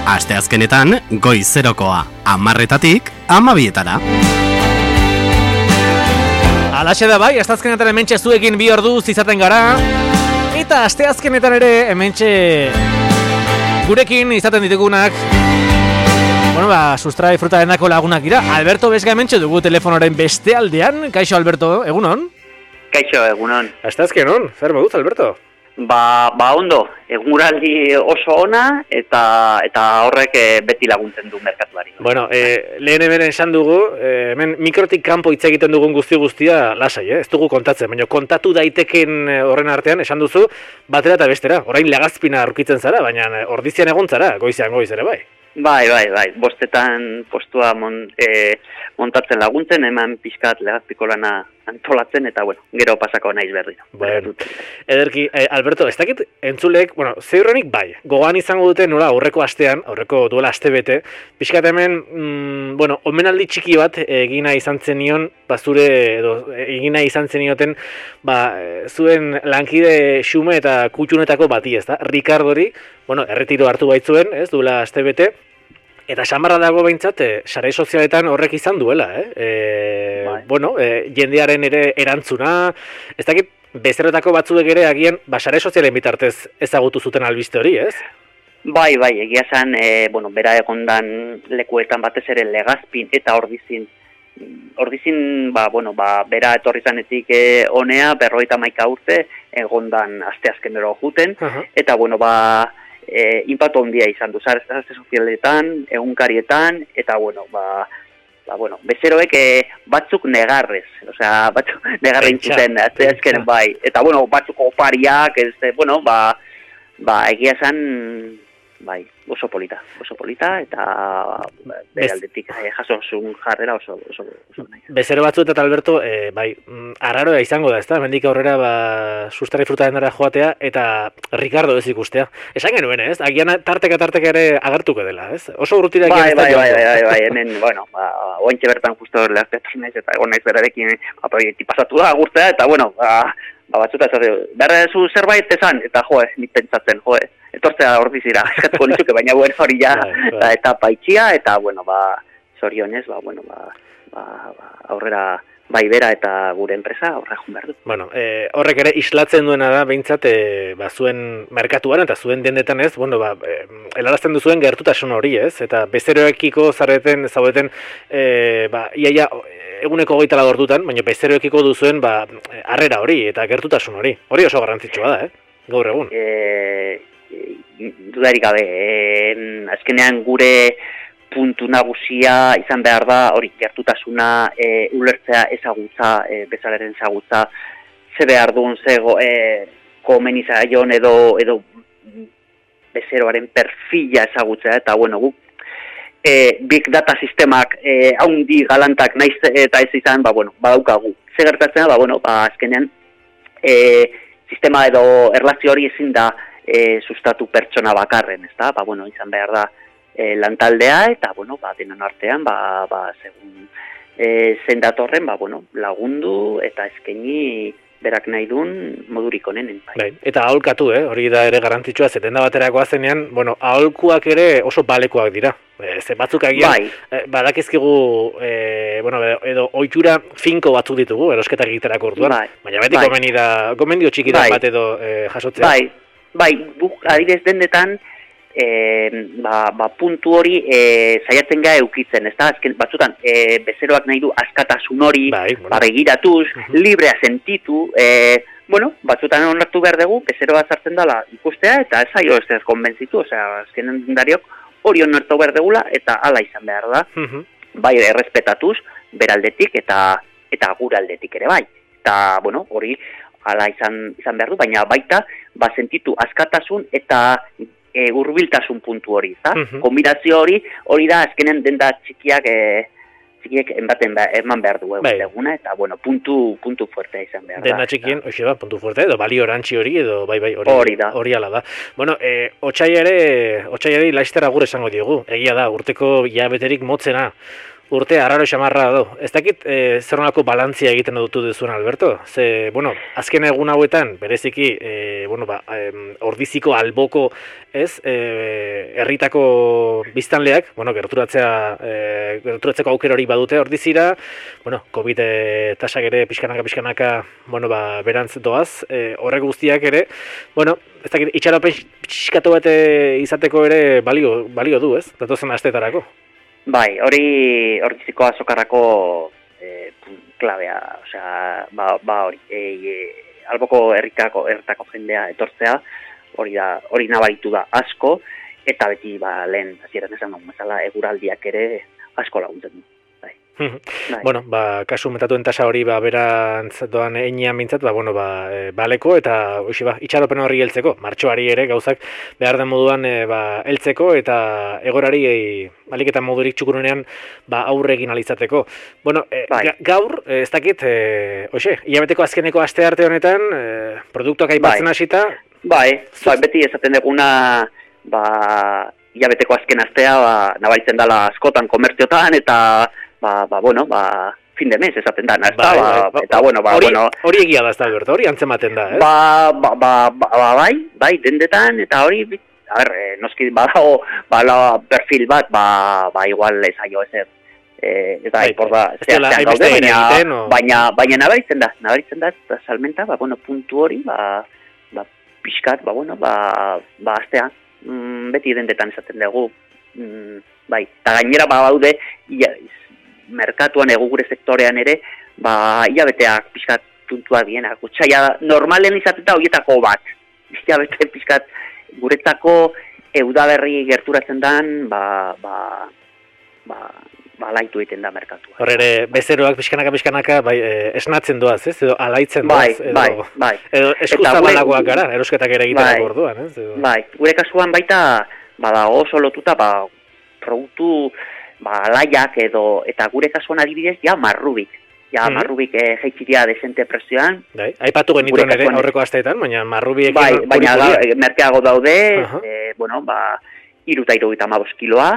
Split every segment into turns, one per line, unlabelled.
Asteazkenetan, goizerokoa, 10:00-tik 12:00-etara.
Alaxe da bai, asteazkenetan hementxe zuekin 2 orduz izaten gara. Eta asteazkenetan ere hementxe gurekin izaten ditugunak, Sustrai Frutarenako lagunak dira. Alberto Besga hementxe dugu telefonoren beste aldean. Kaixo, Alberto, egunon?
Kaixo, egunon.
Asteazkenon, zer moduz, Alberto?
Ondo, eguraldi oso ona eta horrek beti laguntzen du merkatuari.
Bueno, lehen hemen esan dugu, hemen mikrotik kanpo hitz egiten dugun guztia lasai, ez dugu kontatzen, baina kontatu daiteken horren artean esan duzu batera eta bestera. Orain legazpina aurkitzen zara, baina ordizian egon zara, goizean goiz ere bai.
Bai, 5 postua montatzen laguntzen, eman pixkat legazpiko lana antolatzen, eta gero pasako naiz berriro.
Ederki, Alberto, ez dakit entzulek, zeurrenik bai, gogoan izango dute nola aurreko duela aste bete, pixkat hemen, omenaldi txiki bat egina izan zenion, egina izan zenioten, zuen lankide xume eta kutxunetako bati, ez da, Ricardori, erretiro hartu baitzuen, ez, duela aste bete, eta samarra dago behintzat, sare sozialetan horrek izan duela, jendearen ere erantzuna, ez dakit, bezeroetako batzuek ere agian, sare sozialen bitartez ezagutu zuten albiste hori, ez?
Bai, egia esan, bera egondan lekuetan batez ere legazpin eta ordizin, bera etorri zanetik honea, 51 urte, egondan asteazkenero juten, eta inpaktu handia izan du, sare sozialetan, egunkarietan, eta bezeroek batzuk negarrez, batzuk negarren zuten, azken bai, eta batzuk opariak, egia esan, bai, oso polita, eta bere aldetik jasosun jarrera oso nahi.
Bezero batzu eta Alberto, arraroa izango da, ez da, mendik aurrera Sustrai Frutarenara joatea, eta Ricardo ez ikustea. Esan genuen, ez? Agian tarteka ere agertuko dela, ez? Oso urrutira
bai, hemen, ointxe bertan justo lehazteatzen naiz, eta egon naiz berarekin pasatu da, agurtzea, eta batzuta ez behar zu zerbait esan, eta nik pentsatzen, etortzea ordizira, eskatuko nitzuke, baina hori ja, eta paitxia, eta zorionez, aurrera bai bera eta gure enpresa aurrera joan behar du.
Horrek ere islatzen duena da, behintzat, zuen merkatuan eta zuen dendetan ez, helarazten duzuen gertutasun hori ez, eta bezeroekiko zaudeten, iaia eguneko 24 ordutan, baina bezeroekiko duzuen harrera hori eta gertutasun hori. Hori oso garrantzitsua da, gaur egun.
Dudarik gabe, azkenean gure puntu nagusia izan behar da, hori gertutasuna, ulertzea ezagutza, bezalaren ezagutza, ze behar duen, komeni zaion edo bezeroaren perfila ezagutzea, eta guk big data sistemak haundi galantak naiz eta ez izan, badaukagu. Ze gertatzen da, azkenean sistema edo erlazio hori ezin da sustatu pertsona bakarren, ezta? Izan behar da lantaldea eta denon artean segun zein datorren lagundu eta eskaini berak nahi duen modurik onenen.
Eta aholkatu, hori da ere garrantzitsua, zetenda baterakoa zenean, aholkuak ere oso balekoak dira. Ze batzuk agian, badakizkigu, edo ohitura finko batzuk ditugu, erosketa egiterako orduan, baina beti gomendio txikitan bat edo jasotzea.
Guk adibidez dendetan, puntu hori saiatzen gara eukitzen, ez da? Azken batzutan, bezeroak nahi du askatasun hori, begiratuz, librea sentitu, batzutan onartu behar dugu, bezeroa zartzen dela ikustea, eta ez zaio ez konbentzitu, azkenen dariok hori onartu behar dugula, eta hala izan behar da, errespetatuz, beraldetik eta guraldetik ere bai. Eta, hori hala izan behar du, baina baita, sentitu askatasun eta hurbiltasun puntu hori, kombinazio hori da azkenen denda txikiak eman behar du eguna, eta puntu fuertea izan behar da.
Denda txikien, puntu fuerte, edo balio orantzi hori, edo hori ala da. Otsaiari laizter agur esango diogu, egia da, urteko hilabeterik motzena, urte arraro xamarra du. Ez dakit zer nolako balantzia egiten dutu duzuen, Alberto? Ze, bueno, azken egun hauetan, bereziki, ordiziko alboko, ez, herritako biztanleak, bueno, gerturatzeko aukera hori badute ordizira, bueno, COVID tasak ere pixkanaka, bueno, berantz doaz, horrek guztiak ere, bueno, ez dakit, itxaropen pixkatu bat izateko ere balio du, ez? Datozen asteetarako.
Bai, hori ordiziko azokarrako klabea, osea, hori, alboko herritako jendea etortzea, hori nabaritu da asko, eta beti lehen hasieran esan dugu bezala eguraldiak ere asko laguntzen du. Bai.
Bueno, kasu metatuen tasa hori berantz doan einean mintzat, baleko eta itxaropen horri heltzeko, martxoari ere gauzak behar den moduan heltzeko eta egorari aliketan modurik txukurunean aurre egin alizateko. Bueno, gaur, ez dakit, hilabeteko azkeneko aste arte honetan, produktuak aipatzen hasita.
Bai, beti esaten duguna, hilabeteko azken astea, nabaritzen dela askotan komertziotan, eta fin de mes esaten da, eta
hori egia da, ez da, Alberto, hori antzematen da, ez?
Bai, dendetan, eta hori, noski badago, perfil bat, igual ezaio ezer, eta zean gaude, baina nabaritzen da, eta salmenta, puntu hori, pixkat, astea, beti dendetan esaten dugu, bai, eta gainera baude, merkatuan gure sektorean ere, hilabeteak pixkat tuntua dienak. Gutxaia normalen izateta horietako bat. Hilabete pixkat guretzako eudaberri gerturatzen dan, alaitu egiten da merkatua.
Hor ere, bezeroak pixkanaka, esnatzen doaz, ez? Edo alaitzen doaz.
Bai.
Edo eskuzabalagoak gara, erosketak ere egiteko orduan, ez?
Bai, gure kasuan baita, oso lotuta, produktu, alaiak edo, eta gure kasuan adibidez, marrubik. Marrubik jeitziria desente presioan.
Aipatu genituen ere aurreko asteetan, baina marrubiek...
Baina merkeago daude, 375 kiloa,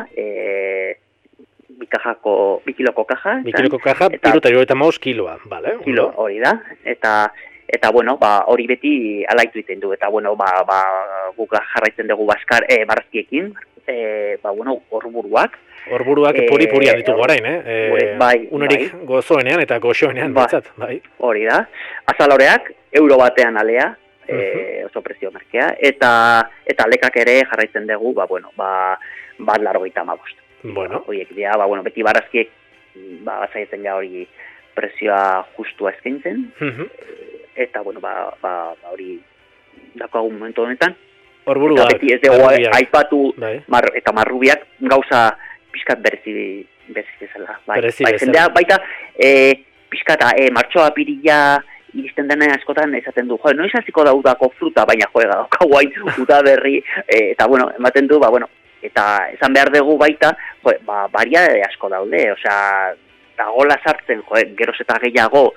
2 kiloko kaja.
2 kiloko kaja, 375 kiloa, bale?
Kilo, hori da, eta hori beti alaitu egiten du, eta guk jarraitzen dugu barazkiekin, horburuak.
Horburuak puri-purian ditugu orain, unerik gozoenean eta goxoenean, bai.
Hori da. Azaloreak, euro batean alea, oso prezio merkea, eta lekak ere jarraitzen dugu, bat 85.
Bueno.
Horiek dira, beti barazkiek, zaitzen ja hori prezioa justua eskaintzen, eta, hori dakoagun momentu honetan.
Horburuak.
Eta beti ez dugu aipatu, eta marrubiak gauza pixkat berezi bezala. Jendea baita, pixkat, martxoa pirila iristen dena askotan esaten du, noiz hasiko daudako fruta, baina daukagu hain udaberri, eta ematen du, eta esan behar dugu baita, variade asko daude, osea, dagola sartzen, geroz eta gehiago,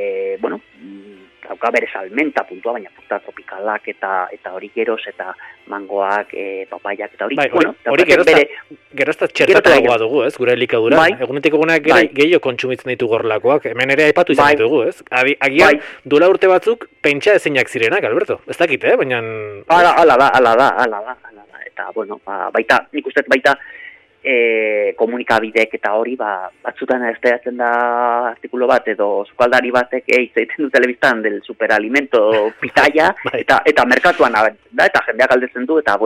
dauka bere salmenta puntua, baina fruta tropikalak eta hori geroz eta mangoak, papaiak eta hori.
Hori geroz eta txertatuagoa dugu, ez, gure elikadura. Egunetik egunak gehiago kontsumitzen ditu gorlakoak, hemen ere aipatu izan ditugu, ez? Agian, duela urte batzuk, pentsa ezinak zirenak, Alberto. Ez dakit, baina...
Hala da. Eta, baita, nik uste baita, komunikabideek eta hori batzutan ezteatzen da artikulo bat edo sukaldari batek egiten du telebistan del superalimento pitaya eta merkatuan da eta jendeak galdetzen du eta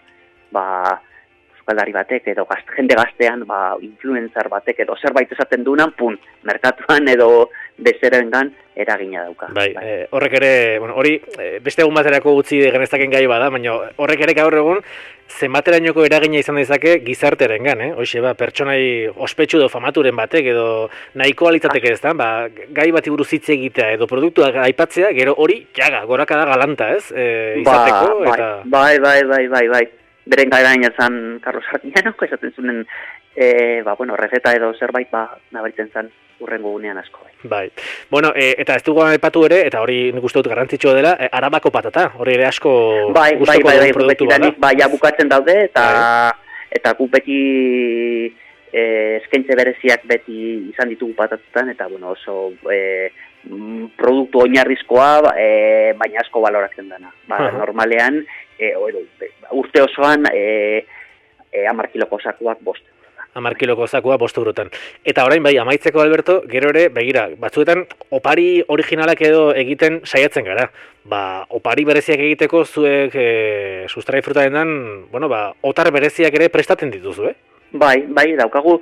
sukaldari batek edo jende gaztean influencer batek edo zerbait esaten duenan merkatuan edo bezerengan eragina dauka.
Horrek ere, hori beste egun baterako utzi geneztaken gai bada, baina horrek ere gaur egun zenbaterainoko eragina izan dezake gizarterengan, Hoxe, pertsonai ospetsu edo famaturen batek edo nahiko alitzateke ez da, gai bati buruz hitz egitea edo produktuak aipatzea, gero hori gorakada galanta, ez? Izateko eta...
Bai. Beren gairaina zan Carlos Artiñano, esaten zuen, receta edo zerbait, nabaritzen zan urrengo gunean asko.
Bai. Eta ez dugu aipatu ere, eta hori nik uste dut garrantzitsua dela, Arabako patata, hori ere asko gustoko produktu bada.
Bukatzen daude, eta gu beti eskaintze bereziak beti izan ditugu patatutan, eta bueno, oso produktu oinarrizkoa, baina asko baloratzen dena. Normalean, urte osoan 10 kiloko sakuak 5.
10 kiloko zakua 5 eurotan. Eta orain bai, amaitzeko Alberto, gero ere, begira, batzuetan opari originalak edo egiten saiatzen gara. Opari bereziak egiteko zuek sustrai frutarendan, otar bereziak ere prestatzen dituzu,
Bai, daukagu,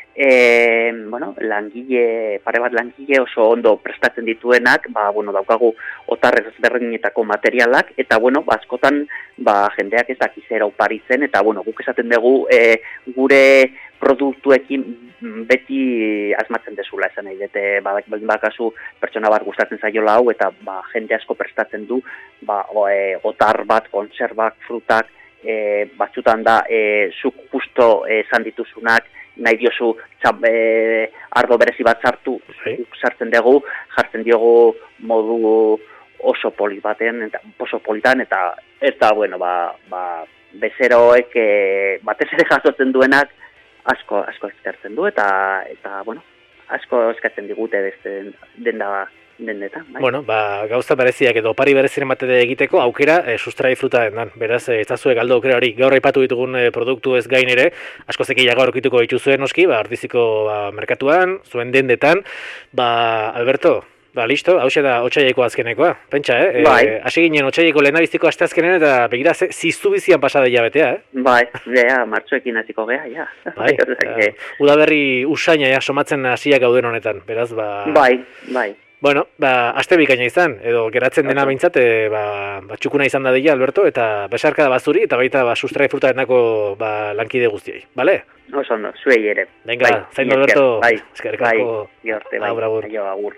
pare bat langile oso ondo prestatzen dituenak, daukagu otar ezberdinetako materialak, eta askotan jendeak ez dakizera oparitzen, eta guk esaten dugu gure produktuekin beti asmatzen dezula, esan nahi dute, bakazu pertsona bat gustatzen zaiola hau, eta jende asko prestatzen du, otar bat, konserbak, frutak, batzutan da, zuk justo esan dituzunak, nahi diozu ardo berezi bat sartzen dugu, jartzen diogu modu oso politan, eta bezeroek batez ere jasotzen duenak asko eskertzen du, eta asko eskertzen digute dendetan. Bai.
Gauza bereziak edo opari bereziren bat egiteko aukera sustrai fruta dendan. Beraz, ez da zuek galdo aukera hori. Gaur aipatu ditugun produktu ez gain ere, asko zekiago aurkituko dituzuen noski, ardiziko merkatuan, zuen dendetan. Alberto, listo, hauxe da otsaileiko azkenekoa. Pentsa, hasi ginen otsaileiko lehendabiziko asteazkenen eta begira ziztu bizian pasada hilabetea,
Bai, martxoekin hasiko gea, ja.
Bai, udaberri usaina somatzen hasiak gauden honetan, beraz,
Bai.
Bueno, aste bikaina izan, edo geratzen dena behintzat, txukuna izan da dira, Alberto, eta besarka da bazuri, eta baita sustrai fruta denako lankide guztiei, bale?
Oso ondo, zuei ere.
Venga, zaindu Alberto, eskerrik asko.
Bai, agur.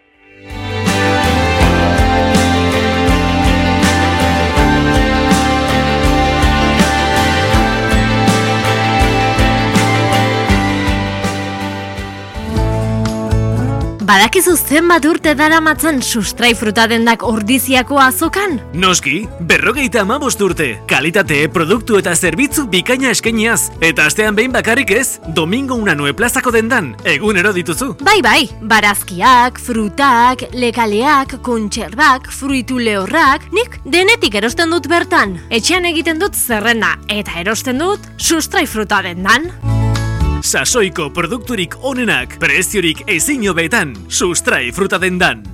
Badakizu zenbat urte daramatzan sustrai fruta dendak Ordiziako azokan?
Noski, 55 urte. Kalitate, produktu eta zerbitzu bikaina eskainiaz. Eta astean behin bakarrik ez, Domingo Unanue plazako dendan, egunero dituzu.
Bai, barazkiak, frutak, lekaleak, kontserbak, fruitu lehorrak, nik denetik erosten dut bertan. Etxean egiten dut zerrenda, eta erosten dut sustrai fruta dendan.
Sasoiko produkturik onenak, preziorik ezin hobeetan, sustrai fruta dendan.